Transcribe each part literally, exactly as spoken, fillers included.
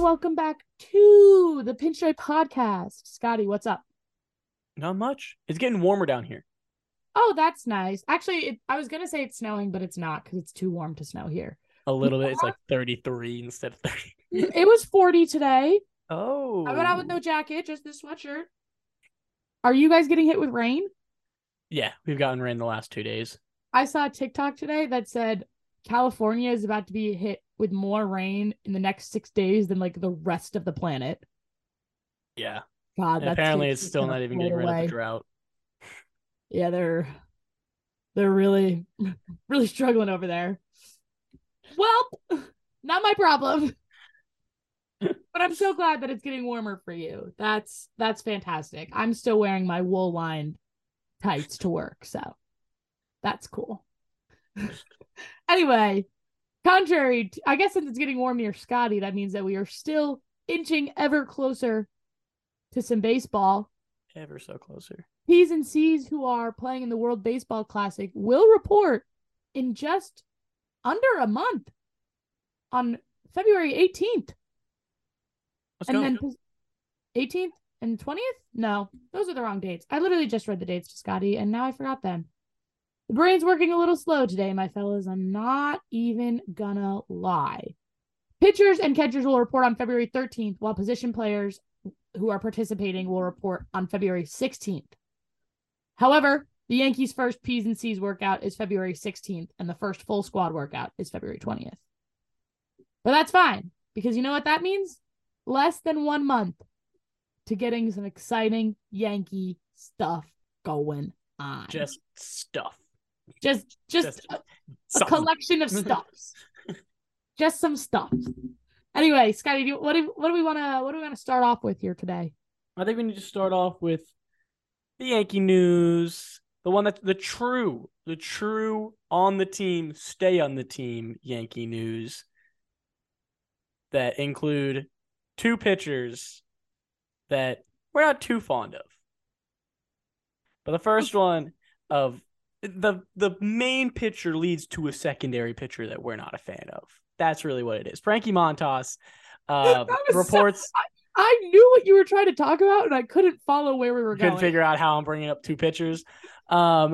welcome back to the Pinstripe Podcast. Scotty, what's up? Not much. It's getting warmer down here. Oh, that's nice. Actually, it, I was going to say it's snowing, but it's not because it's too warm to snow here. A little bit. It's like thirty-three instead of thirty. It was forty today. Oh. I went out with no jacket, just this sweatshirt. Are you guys getting hit with rain? Yeah, we've gotten rain the last two days. I saw a TikTok today that said California is about to be hit with more rain in the next six days than like the rest of the planet. Yeah. God, that's apparently it's still not even getting rid away. of the drought. Yeah, they're they're really really struggling over there. Well, not my problem. But I'm so glad that it's getting warmer for you. That's that's fantastic. I'm still wearing my wool lined tights to work, so that's cool. Anyway, contrary to, I guess since it's getting warm near Scotty, that means that we are still inching ever closer to some baseball. Ever so closer. P's and C's who are playing in the World Baseball Classic will report in just under a month on February eighteenth. Let's and go. then eighteenth and twentieth? No, those are the wrong dates. I literally just read the dates to Scotty, and now I forgot them. The brain's working a little slow today, my fellas. I'm not even gonna lie. Pitchers and catchers will report on February thirteenth, while position players who are participating will report on February sixteenth. However, the Yankees' first P's and C's workout is February sixteenth, and the first full squad workout is February twentieth. But that's fine, because you know what that means? Less than one month to getting some exciting Yankee stuff going on. Just stuff. Just, just, just a, a collection of stuffs. Just some stuff. Anyway, Scotty, do you, what do what do we want to what do we want to start off with here today? I think we need to start off with the Yankee news, the one that's the true, the true on the team, stay on the team Yankee news that include two pitchers that we're not too fond of. But the first one of the the main pitcher leads to a secondary pitcher that we're not a fan of. That's really what it is. Frankie Montas uh, reports. So, I, I knew what you were trying to talk about, and I couldn't follow where we were couldn't going. Couldn't figure out how I'm bringing up two pitchers. Um,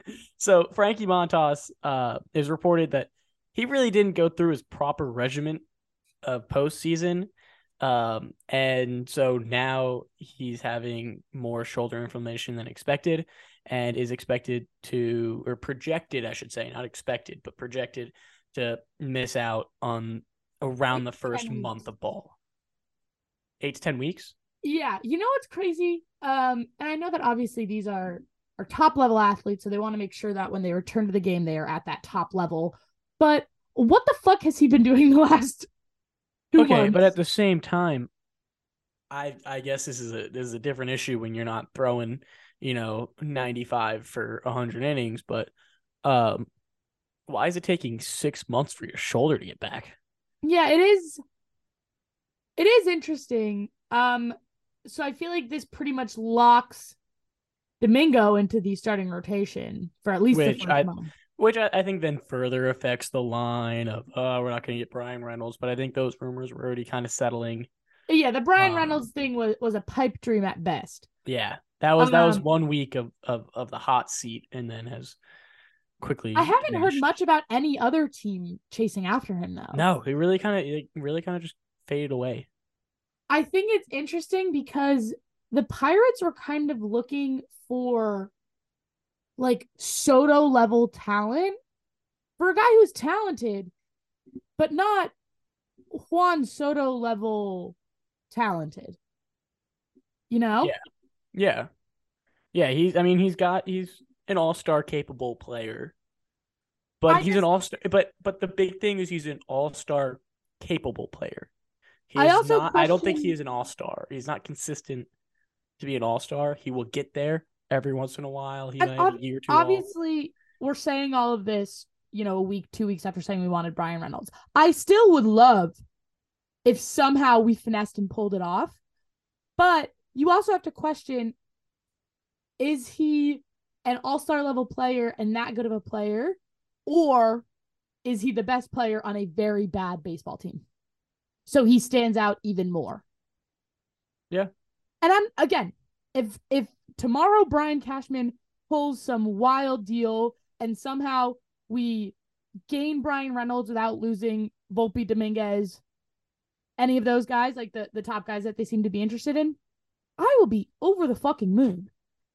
so Frankie Montas uh, is reported that he really didn't go through his proper regimen of postseason. Um, and so now he's having more shoulder inflammation than expected and is expected to, or projected, I should say, not expected, but projected to miss out on around the first month of ball. Eight to ten weeks. Yeah. You know what's crazy? Um, and I know that obviously these are, are top level athletes, so they want to make sure that when they return to the game, they are at that top level. But what the fuck has he been doing the last Two okay, months. But at the same time, I I guess this is a this is a different issue when you're not throwing, you know, ninety-five for one hundred innings. But um, why is it taking six months for your shoulder to get back? Yeah, it is. It is interesting. Um, so I feel like this pretty much locks Domingo into the starting rotation for at least which the first I, month. Which I, I think then further affects the line of, oh, we're not going to get Bryan Reynolds. But I think those rumors were already kind of settling. Yeah, the Bryan um, Reynolds thing was, was a pipe dream at best. Yeah, that was um, that was one week of, of, of the hot seat and then has quickly I haven't diminished. heard much about any other team chasing after him, though. No, he really kind of it really kind of just faded away. I think it's interesting because the Pirates were kind of looking for like Soto level talent for a guy who's talented, but not Juan Soto level talented. You know? Yeah. Yeah. Yeah. He's, I mean, he's got, he's an all-star capable player, but I he's just, an all-star, but, but the big thing is he's an all-star capable player. He's I also not, question, I don't think he is an all-star. He's not consistent to be an all-star. He will get there every once in a while. He might ob- a year or two Obviously, off. We're saying all of this, you know, a week, two weeks after saying we wanted Bryan Reynolds. I still would love if somehow we finessed and pulled it off. But you also have to question, is he an all-star level player and that good of a player? Or is he the best player on a very bad baseball team? so he stands out even more. Yeah. And I'm again, if if tomorrow Brian Cashman pulls some wild deal and somehow we gain Brian Reynolds without losing Volpe, Dominguez, any of those guys, like the, the top guys that they seem to be interested in, I will be over the fucking moon.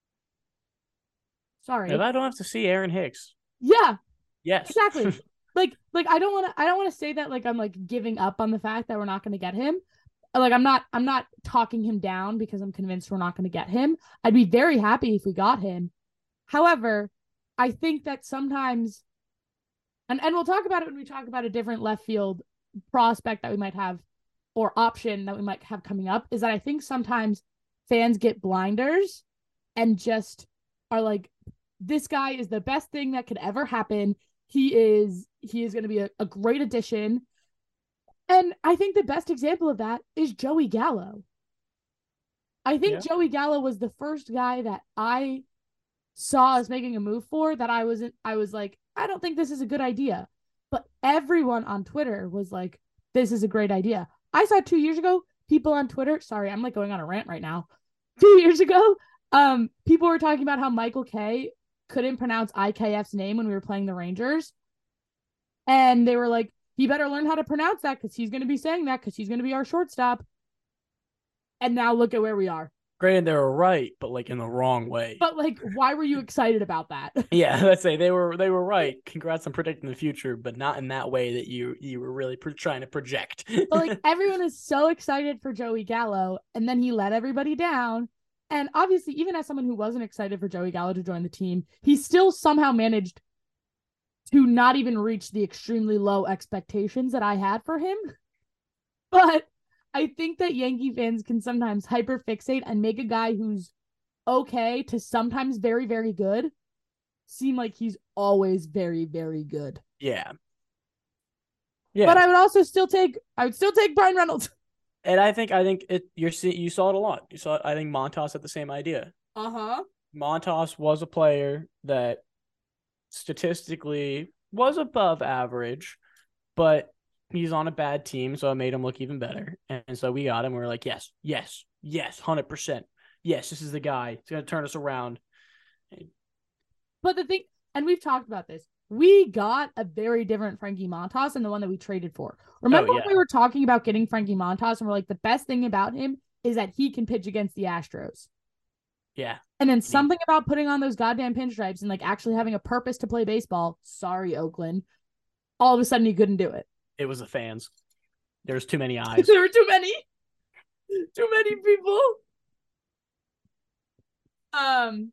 Sorry. If I don't have to see Aaron Hicks. Yeah. Yes. Exactly. like like I don't want to I don't want to say that like I'm like giving up on the fact that we're not going to get him. Like I'm not I'm not talking him down because I'm convinced we're not going to get him. I'd be very happy if we got him. However, I think that sometimes and and we'll talk about it when we talk about a different left field prospect that we might have or option that we might have coming up, is that I think sometimes fans get blinders and just are like, this guy is the best thing that could ever happen. He is he is going to be a, a great addition. And I think the best example of that is Joey Gallo. I think yeah. Joey Gallo was the first guy that I saw us making a move for that I wasn't I was like, I don't think this is a good idea. But everyone on Twitter was like, this is a great idea. I saw two years ago, people on Twitter, sorry, I'm like going on a rant right now. Two years ago, um, people were talking about how Michael Kay couldn't pronounce I K F's name when we were playing the Rangers. And they were like, he better learn how to pronounce that because he's going to be saying that because he's going to be our shortstop. And now look at where we are. Granted, they were right, but like in the wrong way. But like, why were you excited about that? Yeah, let's say they were they were right. Congrats on predicting the future, but not in that way that you you were really pro- trying to project. But like, everyone is so excited for Joey Gallo, and then he let everybody down. And obviously, even as someone who wasn't excited for Joey Gallo to join the team, he still somehow managed to not even reach the extremely low expectations that I had for him. But I think that Yankee fans can sometimes hyperfixate and make a guy who's okay to sometimes very, very good seem like he's always very, very good. Yeah. Yeah. But I would also still take, I would still take Brian Reynolds. And I think, I think it, you're see, you saw it a lot. You saw, I think Montas had the same idea. Uh-huh. Montas was a player that statistically was above average, but he's on a bad team, so it made him look even better. And so we got him. We were like, yes, yes, yes, one hundred percent. Yes, this is the guy. It's going to turn us around. But the thing, and we've talked about this, we got a very different Frankie Montas than the one that we traded for. Remember oh, yeah. when we were talking about getting Frankie Montas and we're like, the best thing about him is that he can pitch against the Astros. Yeah. And then something yeah. about putting on those goddamn pinstripes and like actually having a purpose to play baseball. Sorry, Oakland. All of a sudden, he couldn't do it. It was the fans. There was too many eyes. There were too many. Too many people. Um,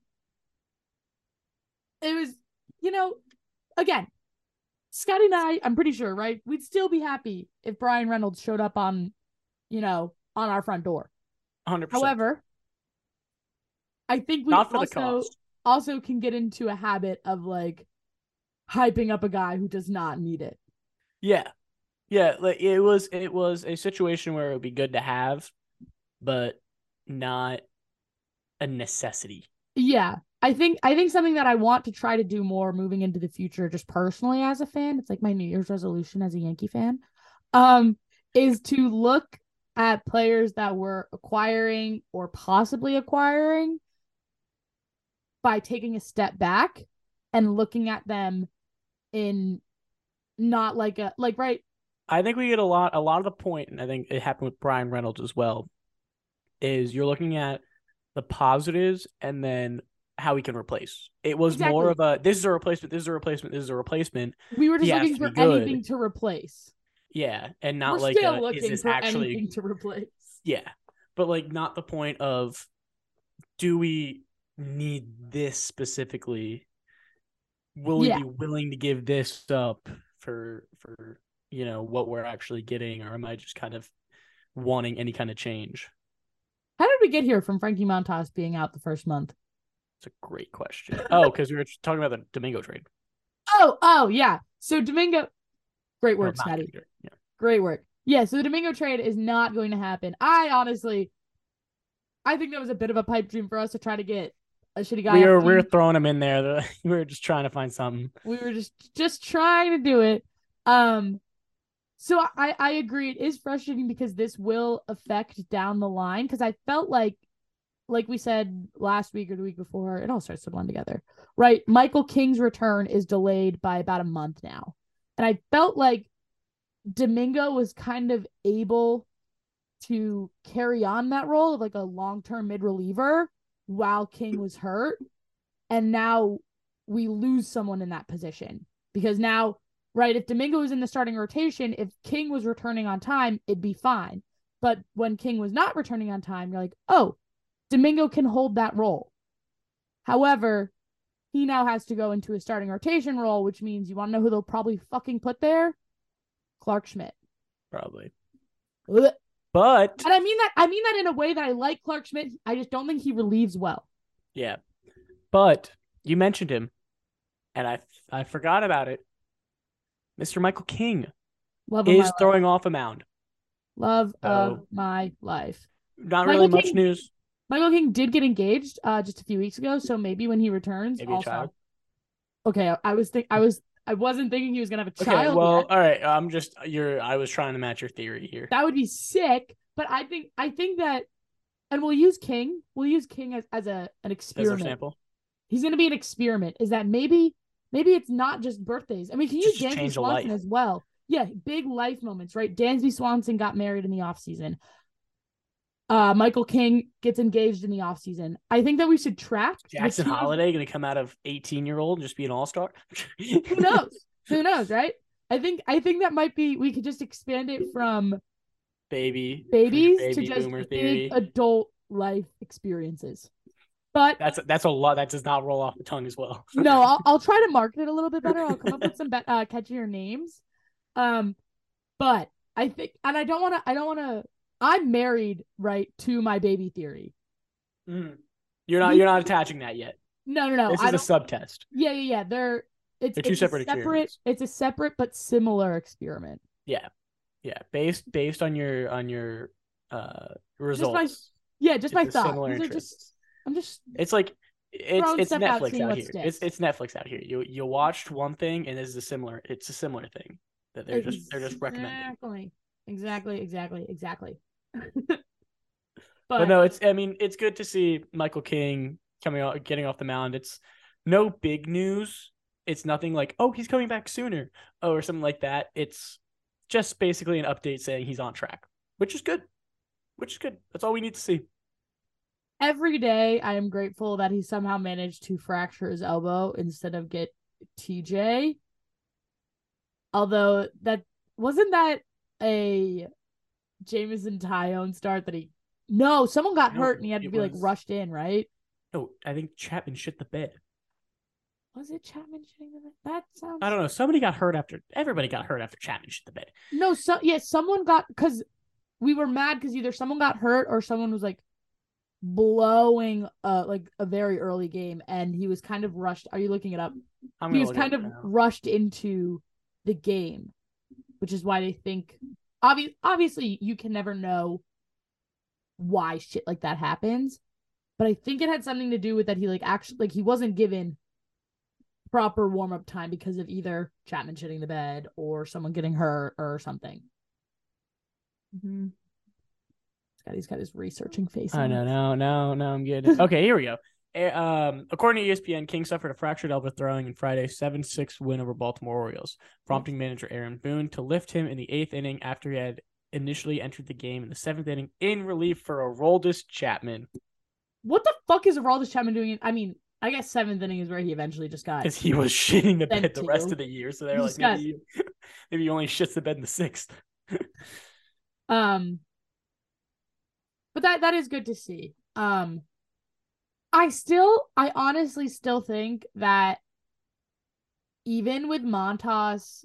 it was, you know, again, Scotty and I, I'm pretty sure, right? We'd still be happy if Brian Reynolds showed up on, you know, on our front door. one hundred percent. However, I think we Not for also, the cost. also can get into a habit of like hyping up a guy who does not need it. Yeah. Yeah, like it was it was a situation where it would be good to have, but not a necessity. Yeah. I think I think something that I want to try to do more moving into the future, just personally as a fan, it's like my New Year's resolution as a Yankee fan, um, is to look at players that we're acquiring or possibly acquiring by taking a step back and looking at them in not like a like right. I think we get a lot a lot of the point, and I think it happened with Brian Reynolds as well, is you're looking at the positives and then how we can replace. It was exactly. more of a this is a replacement, this is a replacement, this is a replacement. We were just looking for anything to replace. Yeah, and not we're like still a, looking is this for actually anything to replace. Yeah, but like not the point of do we need this specifically? Will yeah. we be willing to give this up for for you know what we're actually getting, or am I just kind of wanting any kind of change? How did we get here from Frankie Montas being out the first month? It's a great question. Oh, because we were talking about the Domingo trade. Oh, oh yeah. So Domingo, great work, oh, Scotty. Yeah. Great work. Yeah, so the Domingo trade is not going to happen. I honestly, I think that was a bit of a pipe dream for us to try to get a shitty guy. We were we were throwing him in there. We were just trying to find something. We were just just trying to do it. Um, So I, I agree. It is frustrating because this will affect down the line. Because I felt like, like we said last week or the week before, it all starts to blend together, right? Michael King's return is delayed by about a month now. And I felt like Domingo was kind of able to carry on that role of like a long-term mid-reliever while King was hurt. And now we lose someone in that position because now, right, if Domingo was in the starting rotation, if King was returning on time, it'd be fine. But when King was not returning on time, you're like, oh, Domingo can hold that role. However, he now has to go into a starting rotation role, which means you want to know who they'll probably fucking put there? Clark Schmidt. Probably. Ugh. But and I mean that I mean that in a way that I like Clark Schmidt. I just don't think he relieves well. Yeah. But you mentioned him, and I I forgot about it. Mister Michael King Love is throwing off a mound. Love so, of my life. Not Michael really much King, news. Michael King did get engaged uh, just a few weeks ago, so maybe when he returns, maybe also. a child. Okay, I was think I was I wasn't thinking he was gonna have a child. Okay, well, yet. all right. I'm just you're. I was trying to match your theory here. That would be sick, but I think I think that, and we'll use King. We'll use King as, as a an experiment. As our sample. He's gonna be an experiment. Is that maybe maybe it's not just birthdays? I mean, can you use Dansby Swanson as well? Yeah, big life moments, right? Dansby Swanson got married in the offseason. Uh, Michael King gets engaged in the offseason. I think that we should track Jackson Holiday going to come out of eighteen-year-old and just be an all-star? Who knows? Who knows, right? I think I think that might be, we could just expand it from baby babies baby to just boomer big theory. adult life experiences. But that's that's a lot that does not roll off the tongue as well. No, I'll I'll try to market it a little bit better. I'll come up with some be- uh, catchier names. Um, but I think, and I don't want to. I don't want to. I'm married, right, to my baby theory. Mm. You're not. You're not attaching that yet. No, no, no. This is a subtest. Yeah, yeah, yeah. They're it's They're two it's separate, separate experiments. It's a separate but similar experiment. Yeah, yeah. Based based on your on your uh results. Just my, yeah, just my thoughts. Similar These interests. are just. I'm just. It's like it's it's Netflix out, out here. Sticks. It's it's Netflix out here. You you watched one thing and this is a similar. It's a similar thing that they're exactly. just they're just recommending. Exactly. Exactly. Exactly. Exactly. but, but no, it's I mean it's good to see Michael King coming out, getting off the mound. It's no big news. It's nothing like, oh, he's coming back sooner, oh, or something like that. It's just basically an update saying he's on track, which is good. Which is good. That's all we need to see. Every day, I am grateful that he somehow managed to fracture his elbow instead of get T J. Although that wasn't that a Jameson Taillon start that he no someone got no, hurt and he had to be was... like rushed in, right? No, I think Chapman shit the bed. Was it Chapman shitting the bed? That sounds. I don't know. Somebody got hurt after. Everybody got hurt after Chapman shit the bed. No, so yeah, someone got because we were mad because either someone got hurt or someone was like blowing uh like a very early game and he was kind of rushed. Are you looking it up? I'm he was kind of rushed into the game, which is why they think obvi- obviously you can never know why shit like that happens, but I think it had something to do with that he like actually like he wasn't given proper warm-up time because of either Chapman shitting the bed or someone getting hurt or something. Mm-hmm. He's got, he's got his researching face. I know, no, no, no, I'm good. Okay, here we go. Um, according to E S P N, King suffered a fractured elbow throwing in Friday's seven six win over Baltimore Orioles, prompting manager Aaron Boone to lift him in the eighth inning after he had initially entered the game in the seventh inning in relief for Aroldis Chapman. What the fuck is Aroldis Chapman doing? I mean, I guess seventh inning is where he eventually just got. Because he was shitting the bed the rest of the year, so they're like, maybe, got... maybe he only shits the bed in the sixth. um, but that that is good to see. Um, I still, I honestly still think that even with Montas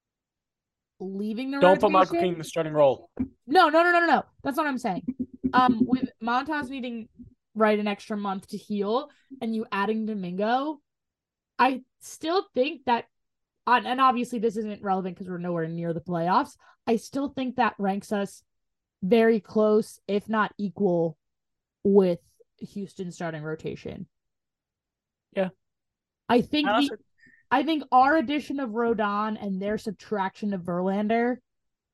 leaving the don't rotation, put Michael King in the starting role. No, no, no, no, no, no. That's what I'm saying. Um, with Montas needing right an extra month to heal and you adding Domingo, I still think that, and obviously this isn't relevant because we're nowhere near the playoffs. I still think that ranks us very close, if not equal, with Houston starting rotation. Yeah, I think the, I think our addition of Rodon and their subtraction of Verlander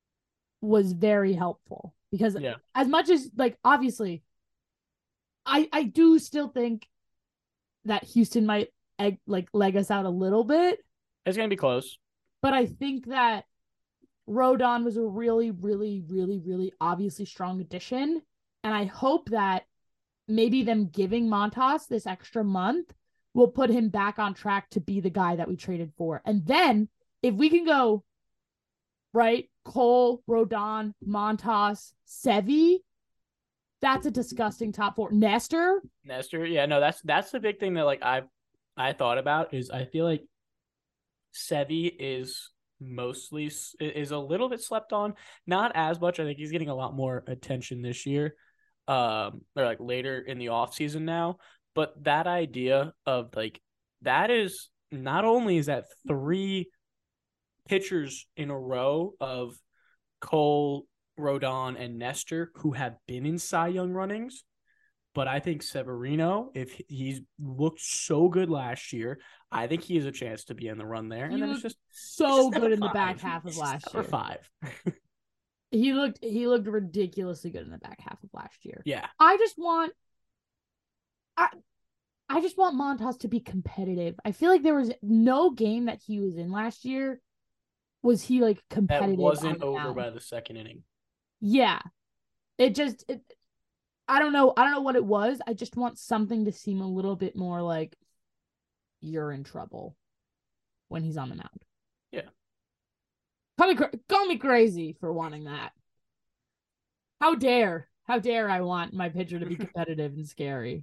was very helpful because Yeah. as much as like obviously I I do still think that Houston might egg, like leg us out a little bit. It's gonna be close. But I think that Rodon was a really, really, really, really obviously strong addition. And I hope that maybe them giving Montas this extra month will put him back on track to be the guy that we traded for. And then if we can go, right, Cole, Rodon, Montas, Sevi, that's a disgusting top four. Nestor? Nestor, yeah, no, that's that's the big thing that like I've I thought about is I feel like Sevi is mostly is a little bit slept on, not as much. I think he's getting a lot more attention this year, um, or like later in the offseason now. But that idea of like that is not only is that three pitchers in a row of Cole, Rodon, and Nestor who have been in Cy Young runnings. But I think Severino, if he's looked so good last year, I think he has a chance to be in the run there. And He then it's looked just so just good in five. the back half of It's last number year. five. He looked he looked ridiculously good in the back half of last year. Yeah. I just want I I just want Montas to be competitive. I feel like there was no game that he was in last year was he like That competitive. wasn't on over mound. by the second inning. Yeah. It just it, I don't know. I don't know what it was. I just want something to seem a little bit more like you're in trouble when he's on the mound. Yeah. Call me, call me crazy for wanting that. How dare, how dare I want my pitcher to be competitive and scary.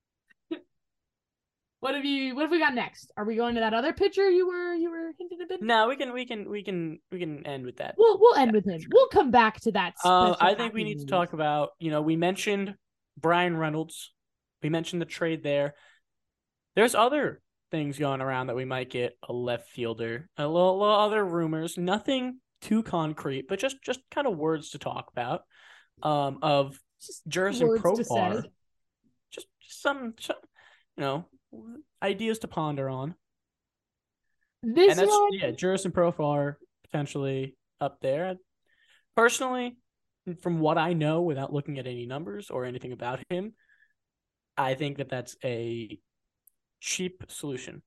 What have you? What have we got next? Are we going to that other pitcher you were you were hinting a bit? No, we can we can we can we can end with that. We'll we'll end with him. We'll come back to that. Uh, I think we need to talk about, you know, we mentioned Bryan Reynolds. We mentioned the trade there. There's other things going around that we might get a left fielder, a little, little other rumors, nothing too concrete, but just just kind of words to talk about. Um, of Just Jurickson words to Profar, say. just, just some, some, you know, ideas to ponder on. This And that's one, yeah, Jurickson Profar potentially up there. Personally, from what I know, without looking at any numbers or anything about him, I think that that's a cheap solution.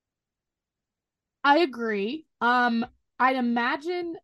I agree. Um, I'd imagine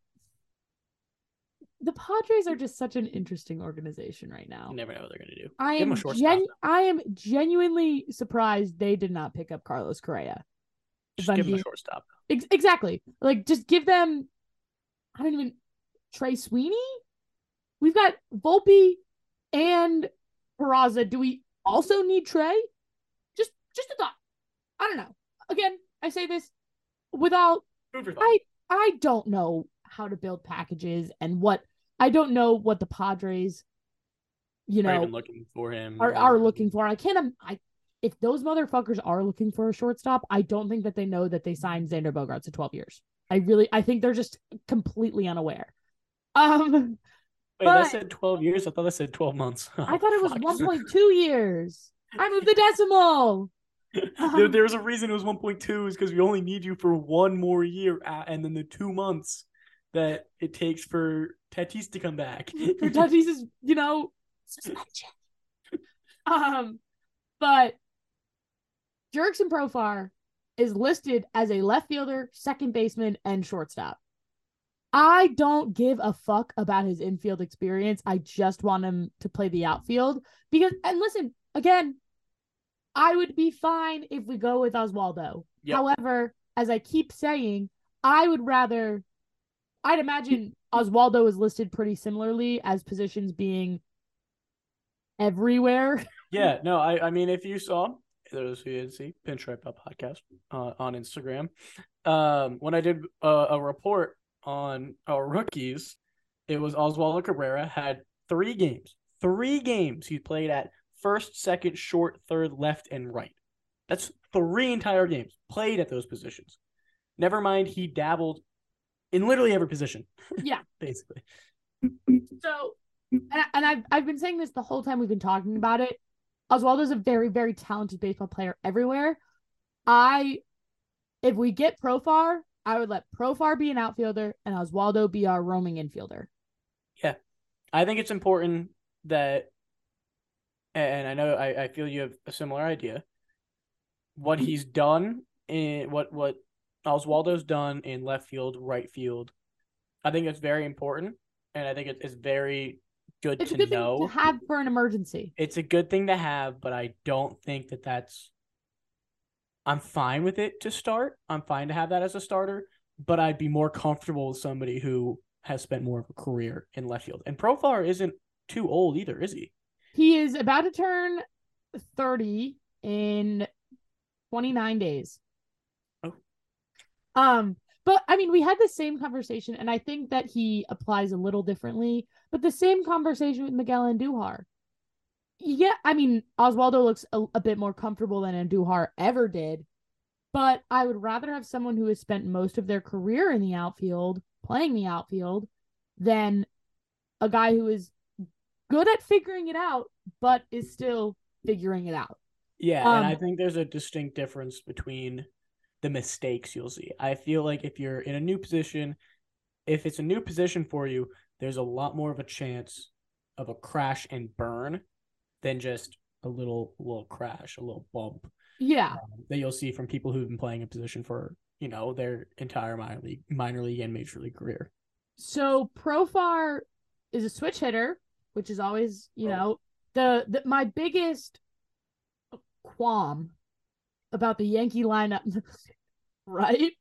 the Padres are just such an interesting organization right now. You never know what they're going to do. I Give am him a shortstop, genu- though. I am genuinely surprised they did not pick up Carlos Correa. Just I'm give him a being- shortstop. Ex- exactly. Like, just give them. I don't even. Trey Sweeney. We've got Volpe and Peraza. Do we also need Trey? Just, just a thought. I don't know. Again, I say this without. I, I don't know how to build packages and what I don't know what the Padres, you know, Are even looking for him. are, or- are looking for. I can't. I if those motherfuckers are looking for a shortstop, I don't think that they know that they signed Xander Bogaerts to twelve years. I really, I think they're just completely unaware. Um, Wait, but- that said twelve years? I thought that said twelve months. I thought it was Fuck. one point two years. I moved the decimal. there, there was a reason it was one point two is because we only need you for one more year uh, and then the two months that it takes for Tatis to come back. For Tatis is, you know, suspension. Um, but Jurickson Profar is listed as a left fielder, second baseman, and shortstop. I don't give a fuck about his infield experience. I just want him to play the outfield because, and listen, again, I would be fine if we go with Oswaldo. Yep. However, as I keep saying, I would rather, I'd imagine Oswaldo is listed pretty similarly as positions being everywhere. Yeah, no, I, I mean, if you saw, those who didn't see, Pinstripe Up Podcast uh, on Instagram, um, when I did a, a report on our rookies, it was Oswaldo Cabrera had three games, three games he played at first, second, short, third, left, and right. That's three entire games played at those positions. Never mind, he dabbled in literally every position. Yeah. Basically. So, and, I, and I've, I've been saying this the whole time we've been talking about it. Oswaldo's a very, very talented baseball player everywhere. I, if we get Profar, I would let Profar be an outfielder and Oswaldo be our roaming infielder. I think it's important that, and I know I, I feel you have a similar idea. What he's done in what what Oswaldo's done in left field, right field, I think it's very important, and I think it is very good It's to a good thing to know. have for an emergency. It's a good thing to have, but I don't think that that's. I'm fine with it to start. I'm fine to have that as a starter, but I'd be more comfortable with somebody who has spent more of a career in left field. And Profar isn't too old either, is he? He is about to turn thirty in twenty-nine days. Oh. Um, but I mean, we had the same conversation, and I think that he applies a little differently, but the same conversation with Miguel Andujar. Yeah, I mean, Oswaldo looks a, a bit more comfortable than Andujar ever did, but I would rather have someone who has spent most of their career in the outfield, playing the outfield, than a guy who is good at figuring it out, but is still figuring it out. Yeah, Um, and I think there's a distinct difference between the mistakes you'll see. I feel like if you're in a new position, if it's a new position for you, there's a lot more of a chance of a crash and burn than just a little little crash, a little bump. Yeah. Um, that you'll see from people who've been playing a position for, you know, their entire minor league, minor league and major league career. So Profar is a switch hitter, which is always, you know, the, the my biggest qualm about the Yankee lineup, right?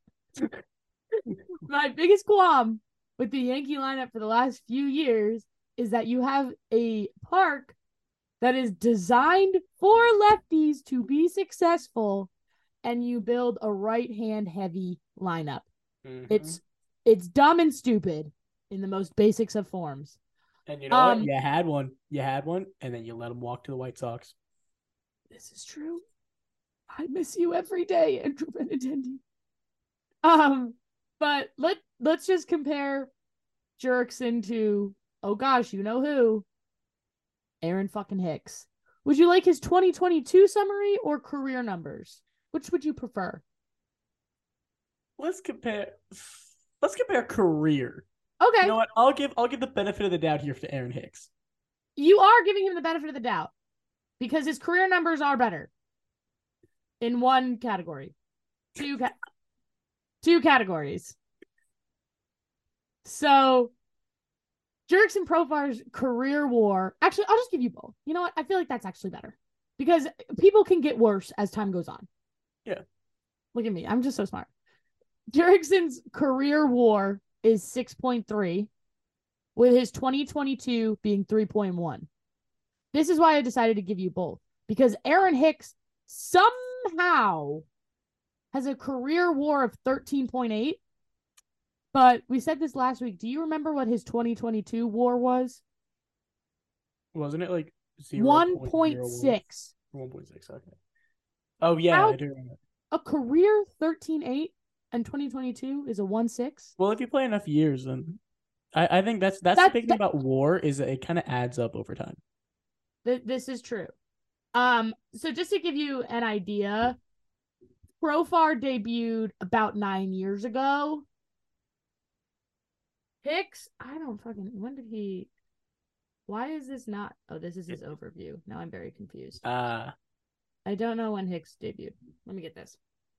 My biggest qualm with the Yankee lineup for the last few years is that you have a park that is designed for lefties to be successful, and you build a right-hand heavy lineup. Mm-hmm. It's it's dumb and stupid in the most basics of forms. And you know um, what? You had one. You had one, and then you let them walk to the White Sox. This is true. I miss you every day, Andrew Benintendi. Um, but let let's just compare Jurickson to, oh gosh, you know who? Aaron fucking Hicks. Would you like his twenty twenty-two summary or career numbers? Which would you prefer? Let's compare. Let's compare career. Okay. You know what? I'll give I'll give the benefit of the doubt here to Aaron Hicks. You are giving him the benefit of the doubt because his career numbers are better in one category. Two ca- two categories. So Jurickson Profar's career war. Actually, I'll just give you both. You know what? I feel like that's actually better because people can get worse as time goes on. Yeah. Look at me. I'm just so smart. Jurickson's career war is six point three, with his twenty twenty-two being three point one. This is why I decided to give you both, because Aaron Hicks somehow has a career war of thirteen point eight. But we said this last week. Do you remember what his twenty twenty-two war was? Wasn't it like one point six? one point six, okay. Oh, yeah, How, I do remember. A career thirteen point eight and twenty twenty-two is a one point six? Well, if you play enough years, then I, I think that's that's that, the big that, thing about war is that it kind of adds up over time. Th- this is true. Um, so just to give you an idea, Profar debuted about nine years ago. Hicks, I don't fucking, when did he, why is this not, oh, this is his overview. Now I'm very confused. Uh, I don't know when Hicks debuted. Let me get this.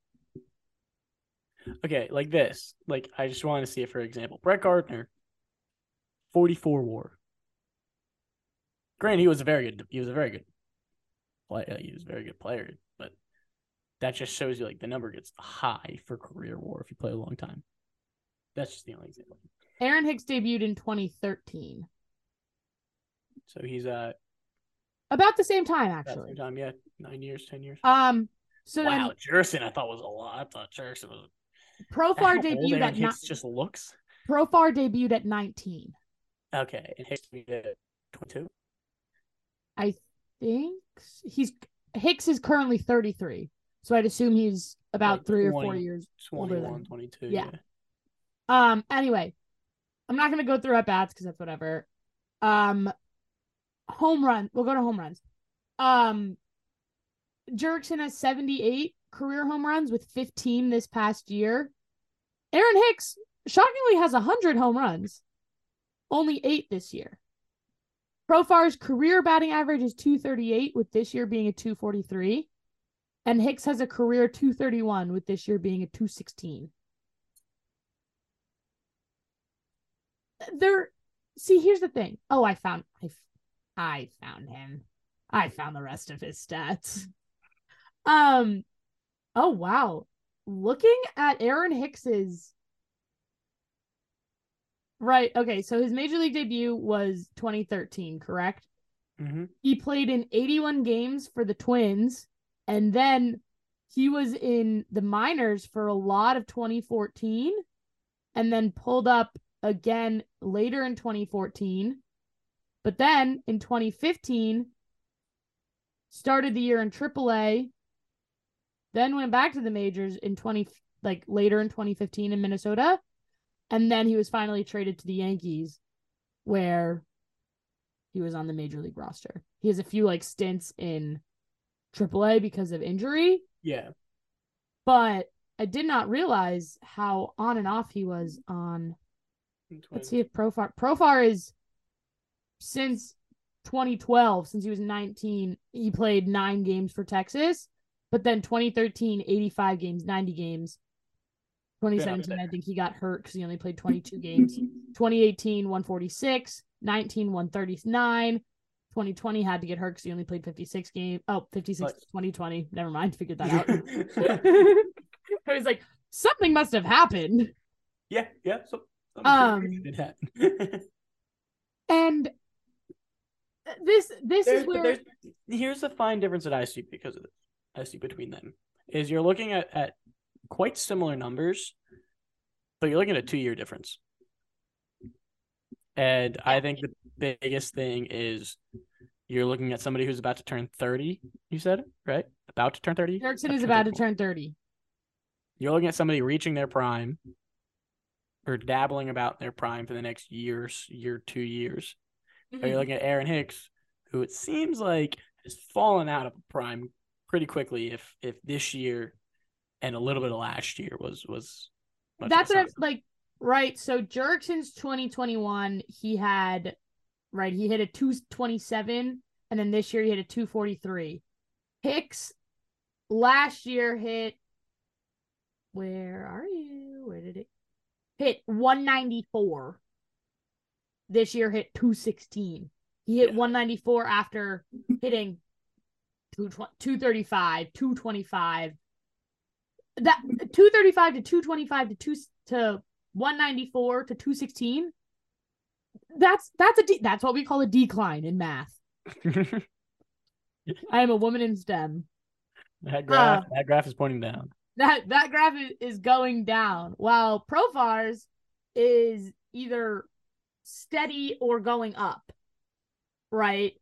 Okay, like this. Like, I just want to see it for example. Brett Gardner, forty-four war. Granted, he was a very good, he was a very good player. He was a very good player, but that just shows you, like, the number gets high for career war if you play a long time. That's just the only example. Aaron Hicks debuted in twenty thirteen. So he's uh about the same time, actually. About the same time, yeah, nine years, ten years. Um, so wow, then, Jurickson, I thought was a lot. I thought Jurickson was. Profar debuted at Hicks just looks. Profar debuted at nineteen. Okay, and Hicks debuted at twenty-two. I think he's Hicks is currently thirty-three, so I'd assume he's about like three twenty, or four years older than twenty-two. Yeah. yeah. Um. Anyway, I'm not gonna go through at bats because that's whatever. Um, home run. We'll go to home runs. Um, Jurickson has seventy-eight career home runs with fifteen this past year. Aaron Hicks shockingly has one hundred home runs, only eight this year. Profar's career batting average is two thirty-eight, with this year being a two forty-three. And Hicks has a career two thirty-one, with this year being a two sixteen. There, see, here's the thing. Oh, I found, I, I found him. I found the rest of his stats. Um, oh wow. Looking at Aaron Hicks's right, okay, so his major league debut was twenty thirteen, correct? Mm-hmm. He played in eighty-one games for the Twins, and then he was in the minors for a lot of twenty fourteen, and then pulled up again later in twenty fourteen. But then in twenty fifteen, started the year in triple A, then went back to the majors in twenty like later in twenty fifteen in Minnesota, and then he was finally traded to the Yankees, where he was on the major league roster. He has a few like stints in triple A because of injury. Yeah. But I did not realize how on and off he was on. Let's see if Profar Profar is since twenty twelve, since he was nineteen, he played nine games for Texas. But then twenty thirteen, eighty-five games, ninety games. twenty seventeen, I think he got hurt because he only played twenty-two games. twenty eighteen, one forty-six. nineteen, one thirty-nine. twenty twenty had to get hurt because he only played fifty-six games. Oh, fifty-six, what? twenty twenty. Never mind. Figured that out. I was like, something must have happened. Yeah, yeah. So, um, did happen. And this this there's, is where here's a fine difference that I see because of this. I see between them is you're looking at, at quite similar numbers, but you're looking at a two-year difference. And I think the biggest thing is you're looking at somebody who's about to turn thirty, you said, right? About to turn thirty? Jurickson is about to turn thirty. You're looking at somebody reaching their prime or dabbling about in their prime for the next years, year, two years. Mm-hmm. Or you're looking at Aaron Hicks, who it seems like has fallen out of prime pretty quickly if if this year and a little bit of last year was was that's what I'm like. Right, so Jurickson's twenty twenty-one, he had right he hit a two twenty-seven, and then this year he hit a two forty-three. Hicks last year hit, where are you where did it hit one ninety-four. This year hit two sixteen. He hit yeah. one ninety-four after hitting two thirty-five, two twenty-five. That two thirty-five to two twenty-five to two to one ninety-four to two sixteen. That's that's a de- that's what we call a decline in math. I am a woman in STEM. That graph uh, that graph is pointing down. That that graph is going down, while Profar's is either steady or going up. Right?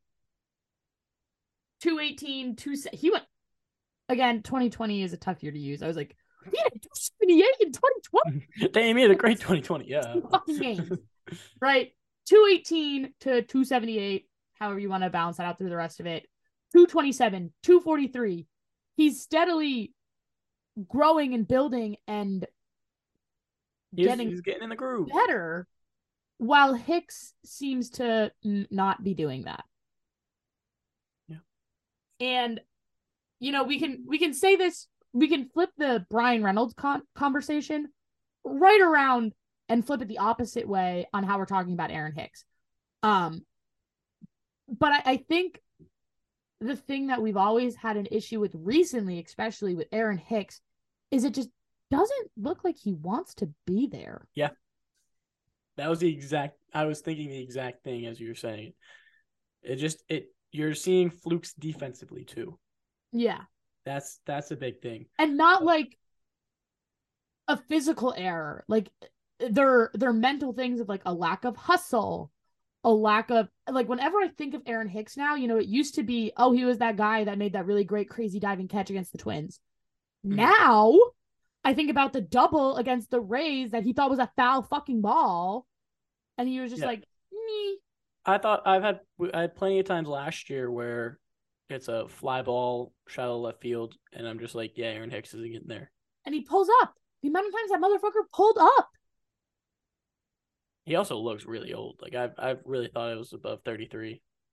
two eighteen, two he went again. twenty twenty is a tough year to use. I was like, he had two seventy-eight in twenty twenty. Damn, he had a great twenty twenty. Yeah. Games. Right. two eighteen to two seventy-eight, however you want to balance that out through the rest of it. two twenty-seven, two forty-three. He's steadily growing and building and he's, getting, he's getting in the groove better, while Hicks seems to n- not be doing that. Yeah. And, you know, we can we can say this, we can flip the Bryan Reynolds con- conversation right around and flip it the opposite way on how we're talking about Aaron Hicks. Um, but I, I think the thing that we've always had an issue with recently, especially with Aaron Hicks, is it just doesn't look like he wants to be there. Yeah. That was the exact, I was thinking the exact thing as you were saying. It just, it, you're seeing flukes defensively too. Yeah. That's, that's a big thing. And not like a physical error. Like they're, they're mental things of like a lack of hustle, a lack of, like whenever I think of Aaron Hicks now, you know, it used to be, oh, he was that guy that made that really great, crazy diving catch against the Twins. Mm-hmm. Now I think about the double against the Rays that he thought was a foul fucking ball. And he was just yeah. like, me. I thought I've had, I had plenty of times last year where it's a fly ball, shallow left field. And I'm just like, yeah, Aaron Hicks isn't getting there. And he pulls up. The amount of times that motherfucker pulled up. He also looks really old. Like I've, I've really thought it was above thirty-three.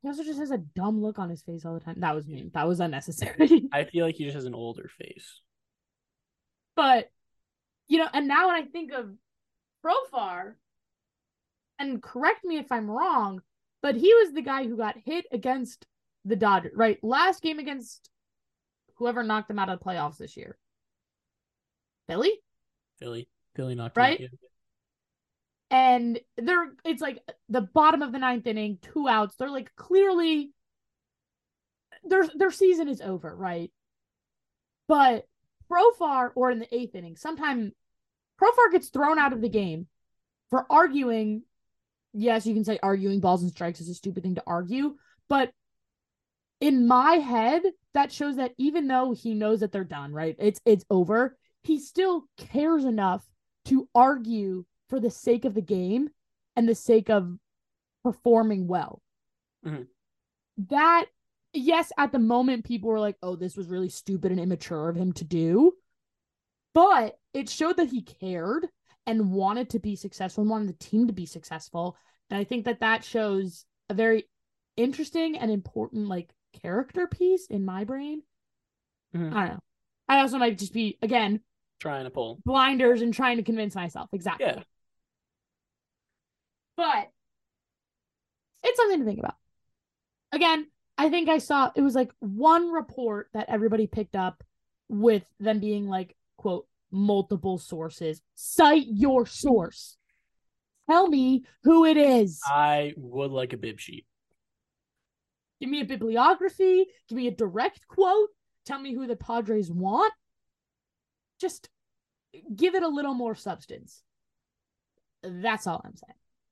He also just has a dumb look on his face all the time. That was mean. That was unnecessary. I feel like he just has an older face. But, you know, and now when I think of Profar, and correct me if I'm wrong, but he was the guy who got hit against the Dodgers, right? Last game against whoever knocked them out of the playoffs this year. Philly? Philly. Philly knocked right? him. And they're it's like the bottom of the ninth inning, two outs. They're like clearly their their season is over, right? But Profar, or in the eighth inning, sometime Profar gets thrown out of the game for arguing. Yes, you can say arguing balls and strikes is a stupid thing to argue, but in my head, that shows that even though he knows that they're done, right? It's it's over. He still cares enough to argue for the sake of the game and the sake of performing well. Mm-hmm. That, yes, at the moment, people were like, oh, this was really stupid and immature of him to do. But it showed that he cared and wanted to be successful and wanted the team to be successful. And I think that that shows a very interesting and important, like, character piece in my brain. Mm-hmm. I don't know. I also might just be, again, trying to pull blinders and trying to convince myself. Exactly. Yeah. But it's something to think about. Again, I think I saw it was like one report that everybody picked up with them being like, quote, multiple sources. Cite your source. Tell me who it is. I would like a bib sheet. Give me a bibliography. Give me a direct quote. Tell me who the Padres want. Just give it a little more substance. That's all I'm saying.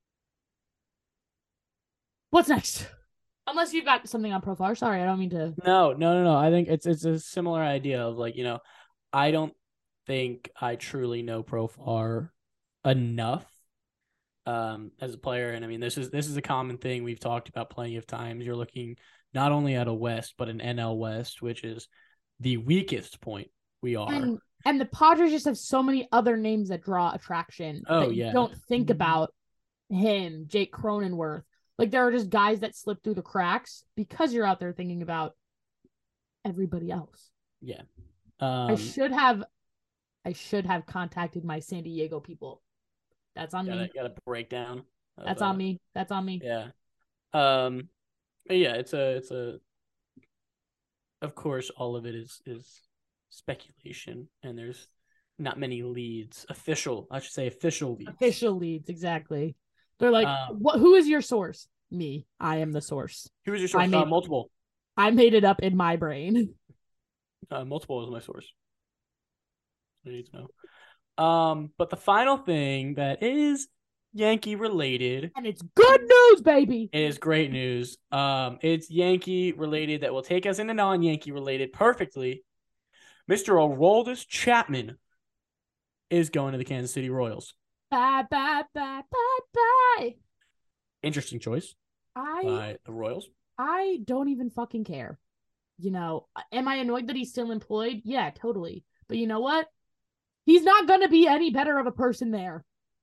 What's next? Unless you've got something on Profar. Sorry, I don't mean to. No, no, no, no. I think it's it's a similar idea of like, you know, I don't think I truly know Profar enough um, as a player. And I mean, this is this is a common thing we've talked about plenty of times. You're looking not only at a West, but an N L West, which is the weakest point we are. And, and the Padres just have so many other names that draw attraction. Oh, that you yeah. don't think about him, Jake Cronenworth. Like, there are just guys that slip through the cracks because you're out there thinking about everybody else. Yeah. Um, I should have I should have contacted my San Diego people. That's on gotta, me. Got a breakdown. Of, That's uh, on me. That's on me. Yeah. Um, yeah, it's a, it's a, of course, all of it is, is speculation, and there's not many leads. Official, I should say official leads. Official leads, exactly. They're like, um, what? Who is your source? Me. I am the source. Who is your source? I made, uh, multiple. I made it up in my brain. Uh, multiple is my source. I need to know. Um, but the final thing that is Yankee related, and it's good news, baby. It is great news. Um, it's Yankee related that will take us into non-Yankee related perfectly. Mister Aroldis Chapman is going to the Kansas City Royals. Bye, bye, bye, bye, bye. Interesting choice I by the Royals. I don't even fucking care. You know, am I annoyed that he's still employed? Yeah, totally. But you know what? He's not going to be any better of a person there.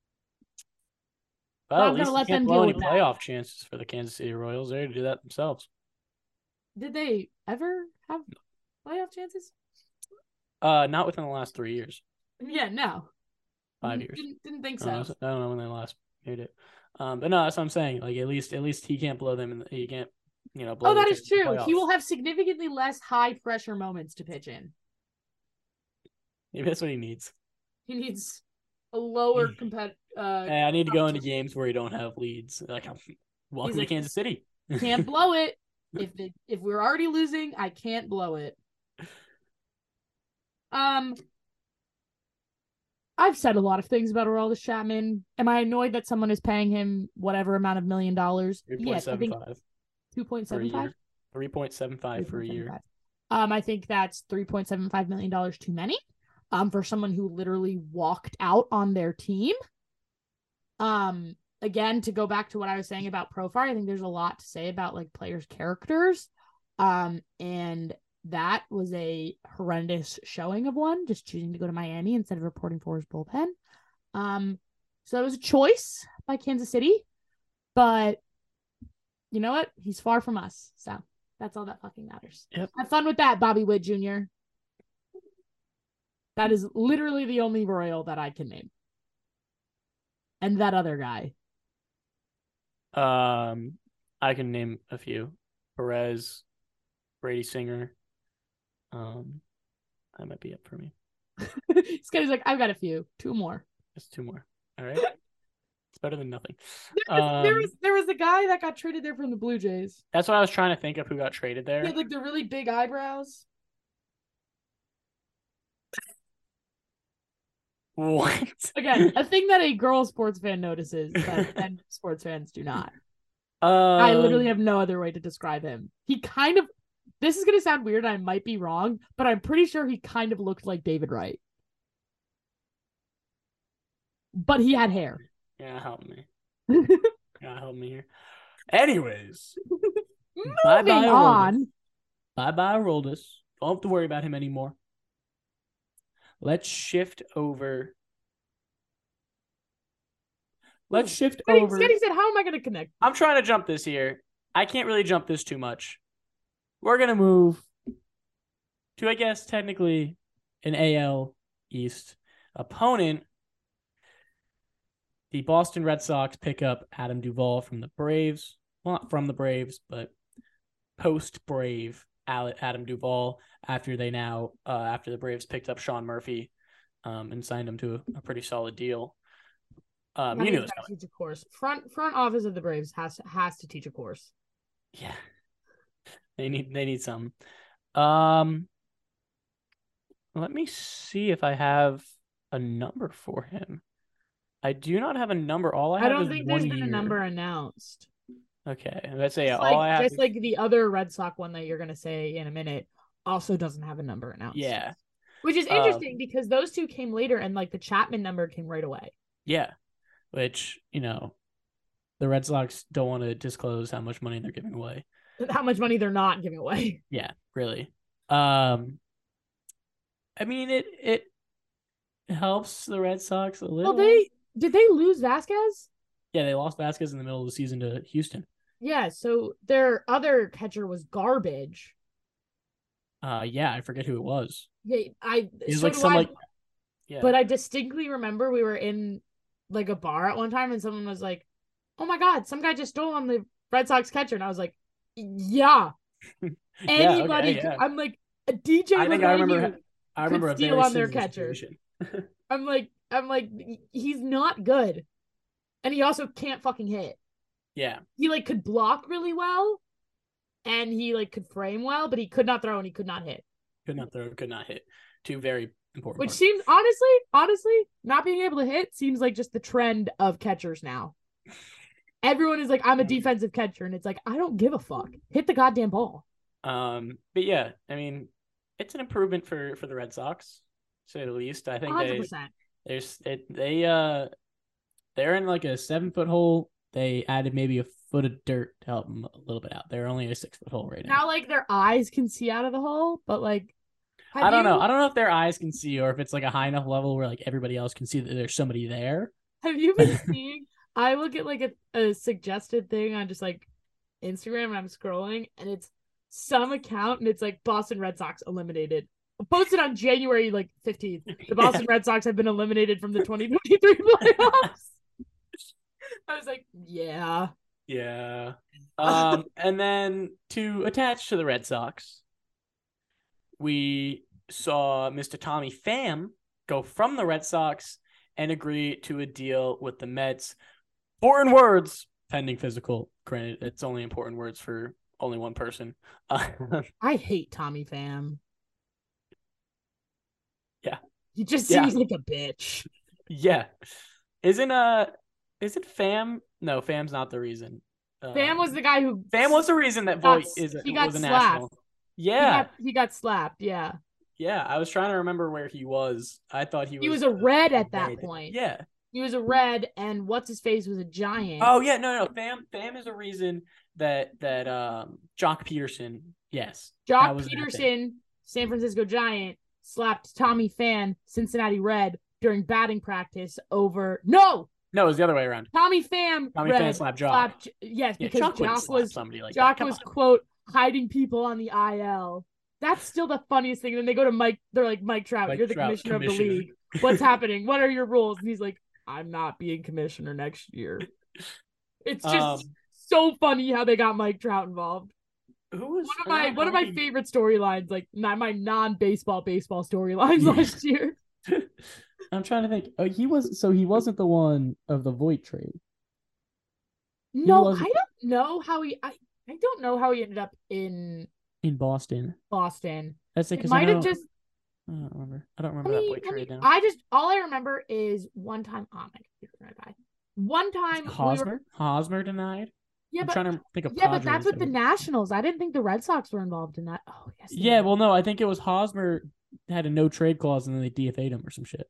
Well, I'm at least gonna let can't them blow deal any with that. playoff chances for the Kansas City Royals. They're to do that themselves. Did they ever have playoff chances? Uh, not within the last three years. Yeah, no. Five Didn't, years. didn't think I don't, know, so. I don't know when they last made it. Um, but no, that's what I'm saying. Like at least, at least he can't blow them, and he can't, you know, blow. Oh, that them is in the true. He playoffs. will have significantly less high pressure moments to pitch in. Maybe that's what he needs. He needs a lower competitive. Uh, Hey, I need to go into games where you don't have leads. Like, I'm welcome like, to Kansas City. Can't blow it. If it, if we're already losing, I can't blow it. Um, I've said a lot of things about Aroldis Chapman. Am I annoyed that someone is paying him whatever amount of million dollars? Three Yes, point I seven think five two point for a seven five. year. Three point seven five for a year. Um, I think that's three point seven five million dollars too many. Um, for someone who literally walked out on their team. Um, again, to go back to what I was saying about Profar, I think there's a lot to say about like players' characters. Um, and that was a horrendous showing of one, just choosing to go to Miami instead of reporting for his bullpen. Um, so that was a choice by Kansas City, but you know what? He's far from us. So that's all that fucking matters. Yep. Have fun with that, Bobby Witt Junior That is literally the only Royal that I can name. And that other guy. Um, I can name a few. Perez, Brady Singer. Um, that might be it for me. This guy's like, I've got a few. Two more. Just two more. All right. It's better than nothing. There was, Um, there was there was a guy that got traded there from the Blue Jays. That's what I was trying to think of who got traded there. He had like the really big eyebrows. What? Again, a thing that a girl sports fan notices that men sports fans do not. Um, I literally have no other way to describe him. He kind of, this is going to sound weird. I might be wrong, but I'm pretty sure he kind of looked like David Wright. But he had hair. Yeah, help me. Yeah, help me here. Anyways, bye Moving bye on. Bye bye Aroldis. Don't have to worry about him anymore. Let's shift over. Let's shift Scotty, over. Scotty said, how am I going to connect? I'm trying to jump this here. I can't really jump this too much. We're going to move to, I guess, technically an A L East opponent. The Boston Red Sox pick up Adam Duvall from the Braves. Well, not from the Braves, but post-Brave Adam Duvall after they now, uh, after the Braves picked up Sean Murphy um, and signed him to a, a pretty solid deal. Um, That you means knew it was gotta coming. teach a course. Front front office of the Braves has to, has to teach a course. Yeah, they need they need some. Um, let me see if I have a number for him. I do not have a number. All I have I don't is think one there's been year. a number announced. Okay, let's say Just all like, I have just is, like the other Red Sox one that you're gonna say in a minute also doesn't have a number announced. yeah, Which is Um, interesting because those two came later and like the Chapman number came right away. yeah, which you know, the Red Sox don't want to disclose how much money they're giving away. How much money they're not giving away. Yeah, really. Um, I mean it it helps the Red Sox a little. Well, they did they lose Vasquez? Yeah, they lost Vasquez in the middle of the season to Houston. Yeah, so their other catcher was garbage. Uh, yeah, I forget who it was. Yeah, I He's so like do some I, like, yeah, but I distinctly remember we were in like a bar at one time and someone was like, "Oh my god, some guy just stole on the Red Sox catcher," and I was like, "Yeah, yeah, anybody." okay, yeah. I'm like, a D J I was think right I remember. here. I remember a steal very on their similar catcher. situation. I'm like, I'm like, he's not good, and he also can't fucking hit. Yeah, He like could block really well, and he like could frame well, but he could not throw and he could not hit. could not throw, could not hit. Two very important. Which parts. seems honestly, honestly, not being able to hit seems like just the trend of catchers now. Everyone is like, I'm a defensive catcher, and it's like, I don't give a fuck. Hit the goddamn ball. Um, but yeah, I mean, it's an improvement for for the Red Sox, to say the least. I think one hundred they percent. there's it they uh they're in like a seven foot hole. They added maybe a foot of dirt to help them a little bit out. They're only a six foot hole right now. Now, like their eyes can see out of the hole, but like, I don't you, know. I don't know if their eyes can see or if it's like a high enough level where like everybody else can see that there's somebody there. Have you been seeing? I look at like a, a suggested thing on just like Instagram and I'm scrolling and it's some account and it's like Boston Red Sox eliminated. Posted on January like fifteenth. The Boston yeah. Red Sox have been eliminated from the twenty twenty-three playoffs. I was like, yeah. Yeah. Um, and then to attach to the Red Sox, we saw Mister Tommy Pham go from the Red Sox and agree to a deal with the Mets. Important words, pending physical. Granted, it's only important words for only one person. Uh, I hate Tommy Pham. Yeah. He just yeah. seems like a bitch. Yeah. Isn't uh isn't Pham? No, Pham's not the reason. Um, Pham was the guy who Pham was the reason that Voit is he got was a slapped. national. Yeah. He got, he got slapped, yeah. Yeah, I was trying to remember where he was. I thought he was He was a red uh, at that red. point. Yeah. He was a red, and what's his face was a giant. Oh yeah, no, no, Pham, Pham is a reason that that um Jock Peterson, yes, Jock Peterson, San Francisco Giant, slapped Tommy Pham, Cincinnati Red, during batting practice over. No, No, it was the other way around. Tommy Pham Tommy read Pham slapped Jock. slapped, yes, Yeah, because Chuck wouldn't Jock slap was somebody like Jock that. Come was on. quote hiding people on the I L. That's still the funniest thing. And then they go to Mike. They're like, Mike Trout, Mike you're the Trout, commissioner, commissioner. of the league. What's happening? What are your rules? And he's like, I'm not being commissioner next year. It's just um, so funny how they got Mike Trout involved. Who was one of my one of my favorite storylines, like my, my non-baseball baseball storylines yeah. last year. I'm trying to think. Oh, he was so he wasn't the one of the Voit trade. No, I don't know how he. I, I don't know how he ended up in in Boston. Boston. That's it. It might have just. I don't remember. I don't remember me, that Voit trade me, now. I just all I remember is one time. Oh my computer's gonna die. One time Hosmer. We were, Hosmer denied. Yeah, I'm but trying to think of yeah, Padres but that's with the was... Nationals. I didn't think the Red Sox were involved in that. Oh yes. Yeah, were. well, no, I think it was Hosmer had a no trade clause and then they D F A'd him or some shit.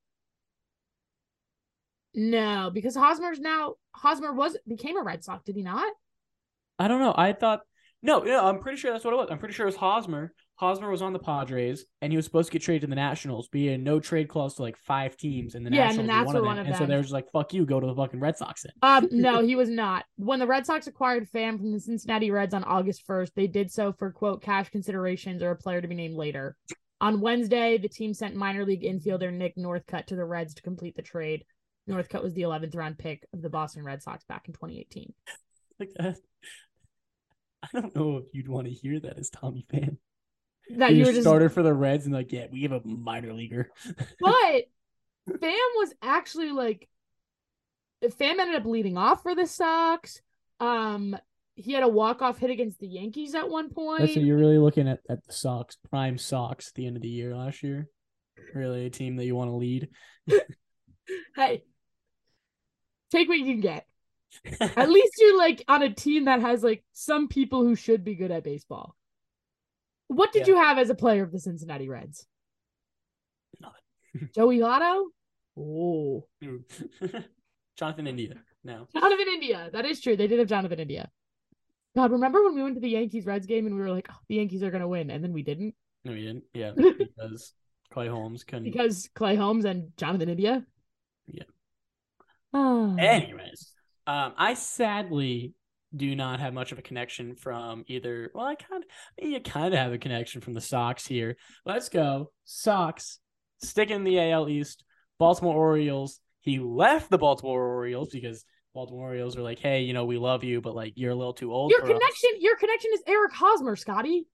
No, because Hosmer's now Hosmer was became a Red Sox, did he not? I don't know. I thought no, yeah, I'm pretty sure that's what it was. I'm pretty sure it was Hosmer. Hosmer was on the Padres, and he was supposed to get traded to the Nationals, be a no trade clause to like five teams, and the yeah, Nationals and the were one of them. one of and them. so they were just like, "Fuck you, go to the fucking Red Sox." Then. Um, no, he was not. When the Red Sox acquired Pham from the Cincinnati Reds on August first, they did so for quote cash considerations or a player to be named later. On Wednesday, the team sent minor league infielder Nick Northcutt to the Reds to complete the trade. Northcutt was the eleventh round pick of the Boston Red Sox back in twenty eighteen. Like that. I don't know if you'd want to hear that as Tommy Pham. That you you were just starter for the Reds and like, yeah, we have a minor leaguer. But Pham was actually like, Pham ended up leading off for the Sox. Um, he had a walk-off hit against the Yankees at one point. That's what you're really looking at at the Sox, prime Sox at the end of the year last year. Really a team that you want to lead. Hey, take what you can get. At least you're like on a team that has like some people who should be good at baseball. What did yeah. you have as a player of the Cincinnati Reds? Nothing. Joey Lotto? Oh. Jonathan India. No. Jonathan India. That is true. They did have Jonathan India. God, remember when we went to the Yankees-Reds game and we were like, oh, the Yankees are going to win, and then we didn't? No, we didn't. Yeah, because Clay Holmes couldn't. Because Clay Holmes and Jonathan India? Yeah. Oh. Anyways, um, I sadly do not have much of a connection from either. Well, I kind of, you kind of have a connection from the Sox here. Let's go Sox. Sticking in the A L East, Baltimore Orioles. He left the Baltimore Orioles because Baltimore Orioles were like, "Hey, you know, we love you, but like you're a little too old." Your for connection, us. your connection is Eric Hosmer, Scotty.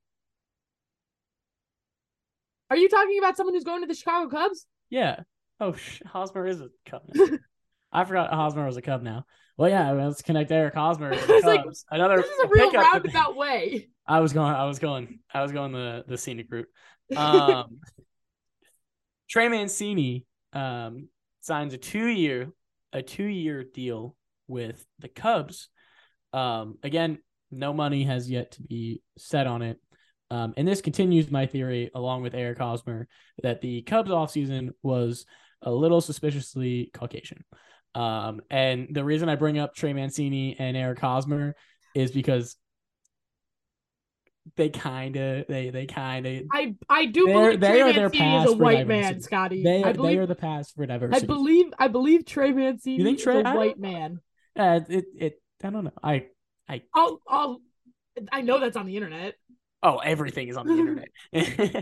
Are you talking about someone who's going to the Chicago Cubs? Yeah. Oh, Hosmer is a Cub. I forgot Hosmer was a Cub now. Well, yeah, let's connect Eric Hosmer. To the like, Cubs. Another. This is a real roundabout way. I was going. I was going. I was going the the scenic route. Um, Trey Mancini um, signs a two year a two year deal with the Cubs. Um, again, no money has yet to be set on it. Um, and this continues my theory, along with Eric Hosmer, that the Cubs offseason was a little suspiciously Caucasian. Um, and the reason I bring up Trey Mancini and Eric Hosmer is because they kind of, they they kind of, I I do believe they Trey are their Mancini is a white man, Scotty. They I believe, they are the past for diversity. I believe I believe Trey Mancini you think Trey, is a white man. Uh, it it I don't know. I I I'll I'll I know that's on the internet. Oh, everything is on the internet.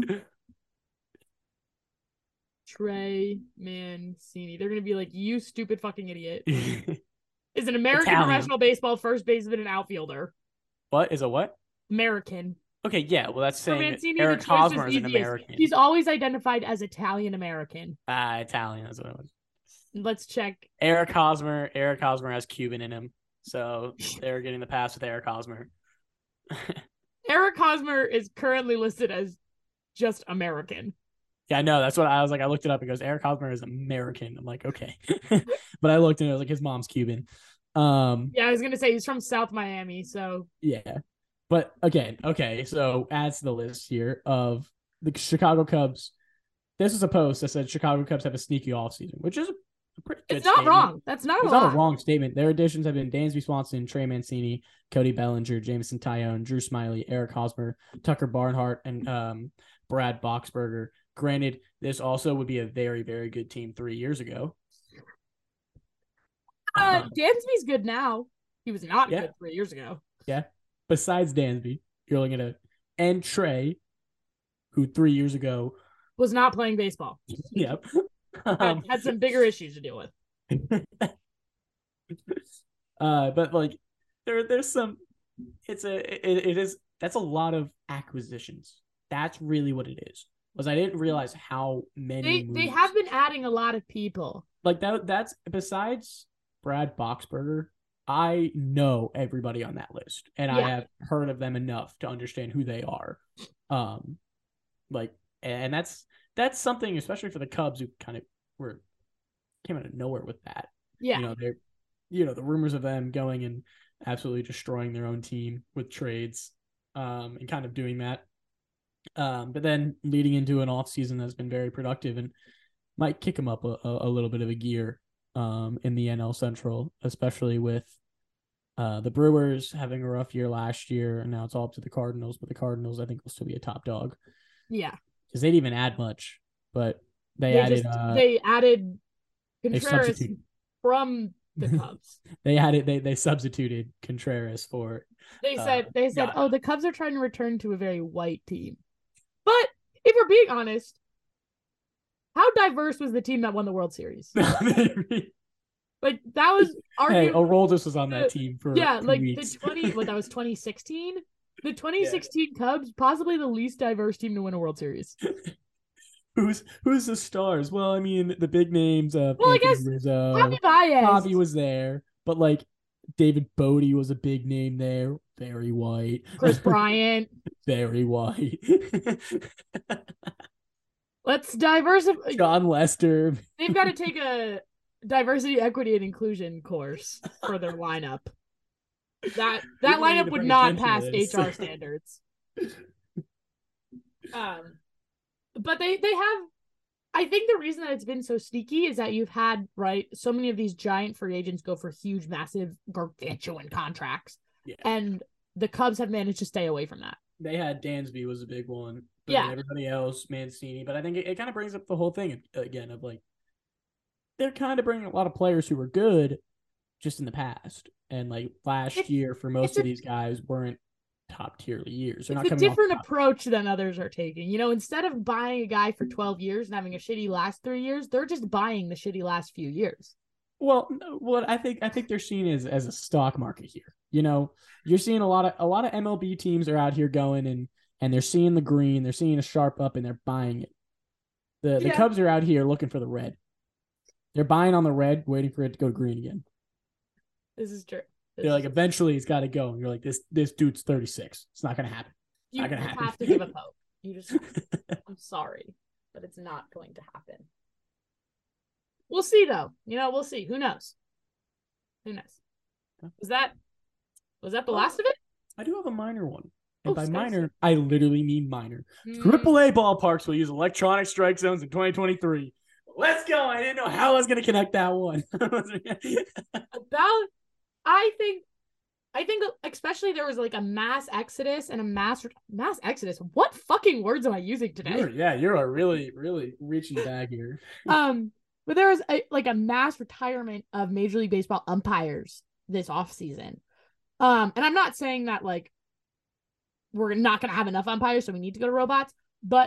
Trey Mancini. They're going to be like, you stupid fucking idiot. Is an American Italian. Professional baseball first baseman and outfielder. What? Is a what? American. Okay, yeah. Well, that's saying Mancini, Eric Hosmer is an American. He's always identified as Italian American. Ah, uh, Italian. That's what it was. Let's check. Eric Hosmer. Eric Hosmer has Cuban in him. So they're getting the pass with Eric Hosmer. Eric Hosmer is currently listed as just American. Yeah, I know. That's what I was like. I looked it up. It goes, Eric Hosmer is American. I'm like, okay. But I looked and it was like, his mom's Cuban. Um, yeah, I was going to say he's from South Miami. So, yeah. But again, okay. So, adds to the list here of the Chicago Cubs. This is a post that said Chicago Cubs have a sneaky offseason, which is a pretty good It's not statement. wrong. That's not it's a not a wrong statement. Their additions have been Dansby Swanson, Trey Mancini, Cody Bellinger, Jameson Tyone, Drew Smyly, Eric Hosmer, Tucker Barnhart, and um, Brad Boxberger. Granted, this also would be a very, very good team three years ago. Uh, Um, Dansby's good now. He was not Yeah. good three years ago. yeah. Besides Dansby, you're looking at a and Trey, who three years ago, Was not playing baseball. yep, Had, um, had some bigger issues to deal with. uh, but like there, there's some. It's a, it, it is. That's a lot of acquisitions. That's really what it is. Was I didn't realize how many. They they moves. have been adding a lot of people. like that. That's besides Brad Boxberger. I know everybody on that list, and I Yeah. have heard of them enough to understand who they are. Um, like, and that's that's something, especially for the Cubs, who kind of were came out of nowhere with that. Yeah. You know, they're, you know, the rumors of them going and absolutely destroying their own team with trades, um, and kind of doing that. Um, but then leading into an off season that's been very productive and might kick them up a, a, a little bit of a gear, um, in the N L Central, especially with uh, the Brewers having a rough year last year, and now it's all up to the Cardinals. But the Cardinals, I think, will still be a top dog Yeah. because they didn't even add much, but they, They added. just uh, they added they Contreras substituted. from the Cubs. They had it. They they substituted Contreras for. They Uh, said they said, yeah. "Oh, the Cubs are trying to return to a very white team." But if we're being honest, how diverse was the team that won the World Series? Like that was Hey, arguably Aroldis was on that team for yeah, two like weeks. the twenty what that was twenty sixteen. The twenty sixteen Cubs, possibly the least diverse team to win a World Series. who's who's the stars? Well, I mean, the big names of Well, I Anthony guess Rizzo, Javi Baez. Javi was there, but like David Bodie was a big name there, very white. Chris Bryant. Very white. Let's diversify. John Lester. They've got to take a diversity, equity, and inclusion course for their lineup. That that We need lineup to would bring not attention pass to this. H R standards. Um, but they they have. I think the reason that it's been so sneaky is that you've had right so many of these giant free agents go for huge, massive, gargantuan contracts, Yeah. and the Cubs have managed to stay away from that. They had Dansby was a big one. But Yeah. then everybody else, Mancini. But I think it, it kind of brings up the whole thing again of like, they're kind of bringing a lot of players who were good just in the past. And like last It's- year, for most it's of a- these guys, weren't top tier years. They're It's not a coming different off top. approach than others are taking. You know, instead of buying a guy for twelve years and having a shitty last three years, they're just buying the shitty last few years. Well, no, what I think I think they're seen as as a stock market here. You know, you're seeing a lot of a lot of M L B teams are out here going and and they're seeing the green, they're seeing a sharp up, and they're buying it. The the Yeah. Cubs are out here looking for the red. They're buying on the red, waiting for it to go green again. This is true. This They're like, is- eventually it's got to go. And you're like, this this dude's thirty-six. It's not gonna happen. you not gonna just happen. have to give up hope. You just, I'm sorry, but it's not going to happen. We'll see, though. You know, we'll see. Who knows? Who knows? Was that was that the last of it? I do have a minor one. And Oh, by Sky minor, I literally mean minor. Mm, Triple A ballparks will use electronic strike zones in twenty twenty-three. Let's go. I didn't know how I was going to connect that one. about, I think, I think especially there was like a mass exodus and a mass mass exodus. What fucking words am I using today? You're- yeah, you are really, really reaching back here. Um, but there was a, like a mass retirement of Major League Baseball umpires this offseason. Um, and I'm not saying that like we're not going to have enough umpires, so we need to go to robots, but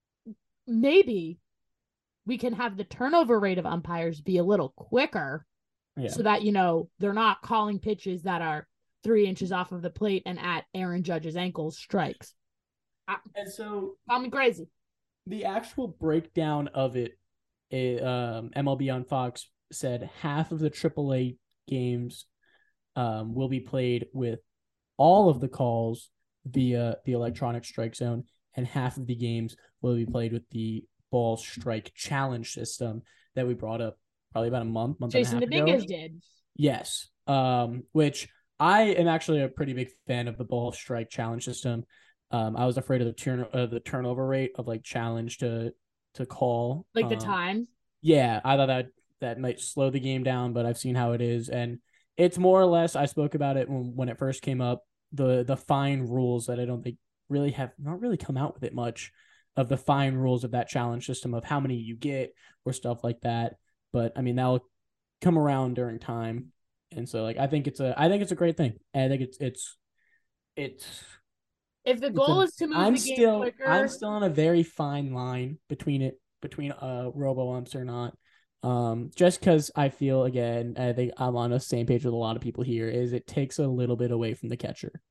maybe we can have the turnover rate of umpires be a little quicker Yeah. so that, you know, they're not calling pitches that are three inches off of the plate and at Aaron Judge's ankles strikes. And so Call me crazy. the actual breakdown of it, it um, M L B on Fox said half of the triple A games um, will be played with all of the calls via the electronic strike zone, and half of the games will be played with the ball strike challenge system that we brought up probably about a month, month Jason and a half Dominguez ago. did. Yes, um, which I am actually a pretty big fan of the ball strike challenge system. Um, I was afraid of the turn of the turnover rate of like challenge to to call, Like the um, time. Yeah, I thought that that might slow the game down, but I've seen how it is, and it's more or less. I spoke about it when when it first came up. The the fine rules that I don't think really have not really come out with it much of the fine rules of that challenge system of how many you get or stuff like that. But I mean that'll come around during time. And so like I think it's a I think it's a great thing. I think it's it's it's If the it's goal a, is to move I'm the game still quicker, I'm still on a very fine line between it between uh robo umps or not. Um, just because I feel again, I think I'm on the same page with a lot of people here. Is it takes a little bit away from the catcher.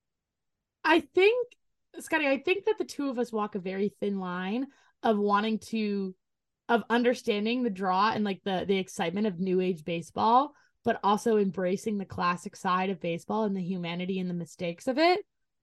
I think, Scotty, I think that the two of us walk a very thin line of wanting to, of understanding the draw and like the the excitement of new age baseball, but also embracing the classic side of baseball and the humanity and the mistakes of it.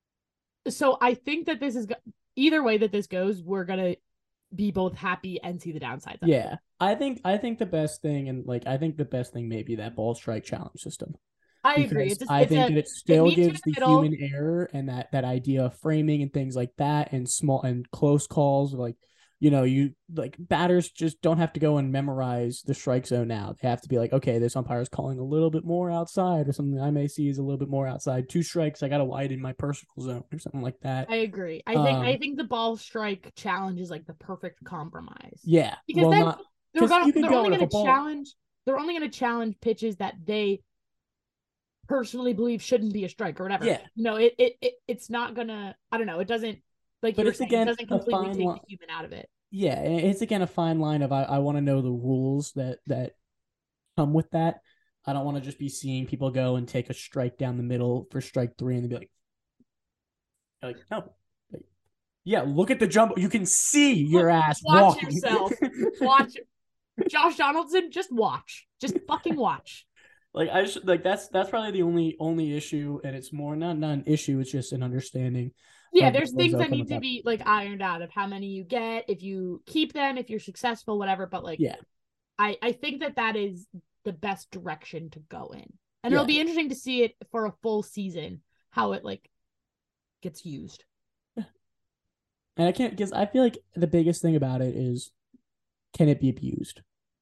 So I think that this is either way that this goes, we're gonna be both happy and see the downsides. Yeah, it. I think I think the best thing and like I think the best thing may be that ball strike challenge system. I agree. It's a, I it's think a, that it still it gives the middle. human error and that that idea of framing and things like that and small and close calls like you know you like batters just don't have to go and memorize the strike zone now. They have to be like, okay, this umpire is calling a little bit more outside or something I may see is a little bit more outside. Two strikes, I got to widen my personal zone or something like that. I agree. I think um, I think the ball strike challenge is like the perfect compromise. Yeah, because well, then not, they're, gonna, they're go only going to challenge. They're only going to challenge pitches that they personally believe shouldn't be a strike or whatever. Yeah, you know, it it, it it's not gonna. I don't know. It doesn't like. But it's saying, again, it doesn't completely take li- the human out of it. Yeah, it's again a fine line of I, I want to know the rules that that come with that. I don't want to just be seeing people go and take a strike down the middle for strike three and then be like, like no, like, yeah, look at the jump. You can see your look, ass watch walking. yourself. Watch, Josh Donaldson. Just watch. Just fucking watch. Like I just like that's that's probably the only only issue, and it's more not not an issue. It's just an understanding. Yeah, there's things that need to be like ironed out of how many you get, if you keep them, if you're successful, whatever. But like, yeah, I I think that that is the best direction to go in, and yeah. it'll be interesting to see it for a full season how it like gets used. And I can't because I feel like the biggest thing about it is, can it be abused?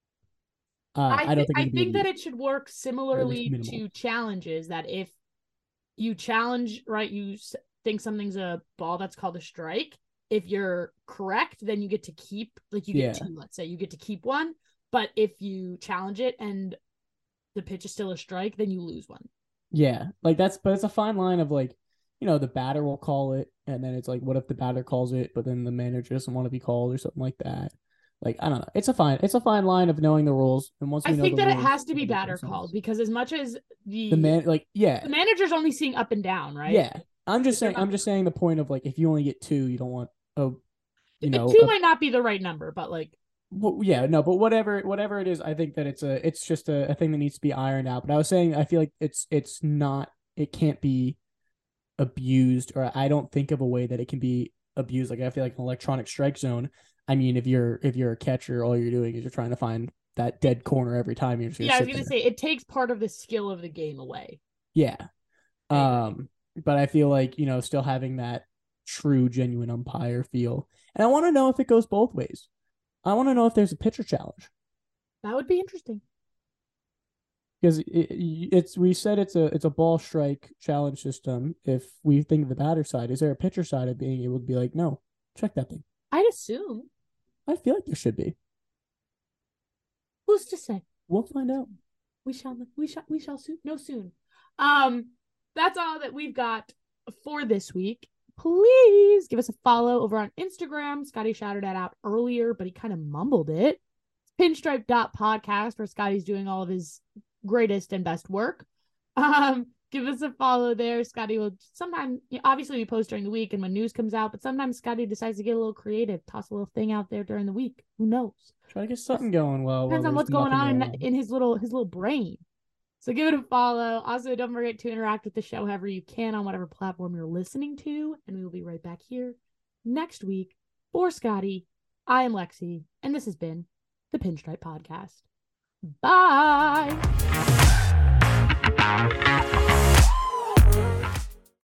Uh, I, th- I don't think I think that it should work similarly to challenges. That if you challenge, right, you think something's a ball that's called a strike. If you're correct, then you get to keep, like you get yeah. two, let's say you get to keep one. But if you challenge it and the pitch is still a strike, then you lose one. Yeah, like that's, but it's a fine line of like, you know, the batter will call it, and then it's like, what if the batter calls it, but then the manager doesn't want to be called or something like that. Like, I don't know. It's a fine, it's a fine line of knowing the rules. And once we I know think the that rules, it has to be batter called because as much as the the man, like, yeah, the manager's only seeing up and down, right? Yeah, I'm just saying. I'm just saying the point of like, if you only get two, you don't want a, you know, two a, might not be the right number, but like, well, yeah, no, but whatever, whatever it is, I think that it's a, it's just a, a thing that needs to be ironed out. But I was saying, I feel like it's, it's not, it can't be abused, or I don't think of a way that it can be abused. Like I feel like an electronic strike zone. I mean, if you're if you're a catcher, all you're doing is you're trying to find that dead corner every time. You're just yeah, I was gonna there. say it takes part of the skill of the game away. Yeah, um, but I feel like you know still having that true, genuine umpire feel, and I want to know if it goes both ways. I want to know if there's a pitcher challenge. That would be interesting. Because it, it's we said it's a it's a ball strike challenge system. If we think of the batter side, is there a pitcher side of being able to be like, no, check that thing? I'd assume. I feel like there should be. Who's to say? We'll find out. We shall. We shall. We shall soon. No soon. Um, that's all that we've got for this week. Please give us a follow over on Instagram. Scotty shouted that out earlier, but he kind of mumbled it. It's pinstripe dot podcast, where Scotty's doing all of his greatest and best work. Um, give us a follow there. Scotty will sometimes, obviously we post during the week and when news comes out, but sometimes Scotty decides to get a little creative, toss a little thing out there during the week. Who knows? Try to get something going. Well, depends on what's going on, going on in his little his little brain. So give it a follow. Also, don't forget to interact with the show however you can on whatever platform you're listening to, and we will be right back here next week. For Scotty, I am Lexi, and this has been the Pinstripe Podcast. Bye.